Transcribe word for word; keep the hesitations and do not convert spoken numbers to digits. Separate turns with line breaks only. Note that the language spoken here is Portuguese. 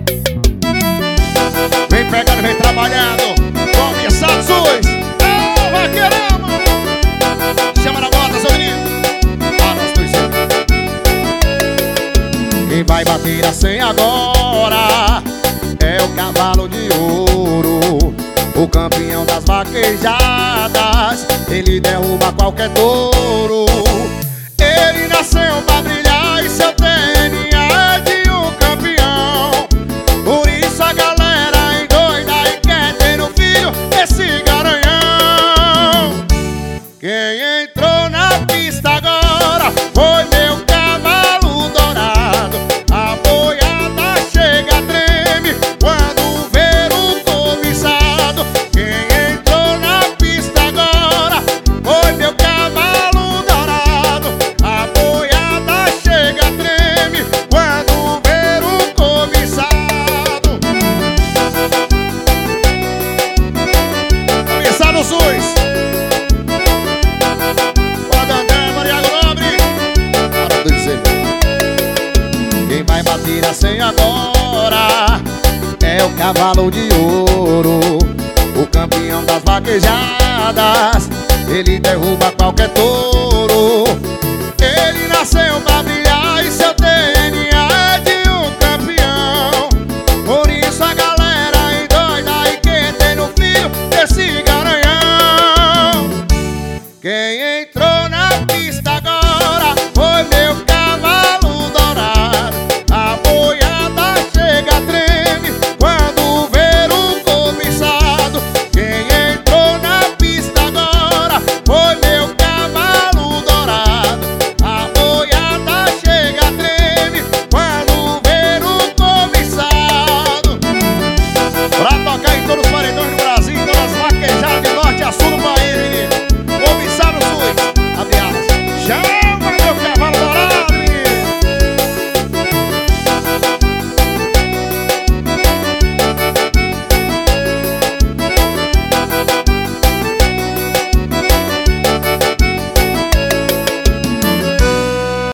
Vem pegando, vem trabalhando. Começa a suas. Ô, vaqueirão! Chama na bota, seu menino. Ah, nós dois. Quem vai bater a senha agora é o cavalo de ouro, o campeão das vaquejadas. Ele derruba qualquer touro. Ele nasceu pra brilhar e seu D N A é de um campeão. Por isso a galera endoida e quer ter um filho esse garanhão. Quem entrou na pista agora foi meu cavalo dourado. A boiada chega, treme quando ver o cobiçado. Quem entrou na pista agora foi meu cavalo dourado. A boiada chega, treme quando ver o cobiçado. Cobiçado SUS. Quem vai bater a senha agora é o cavalo de ouro, o campeão das vaquejadas. Ele derruba qualquer touro. Ele nasceu pra brilhar e seu D N A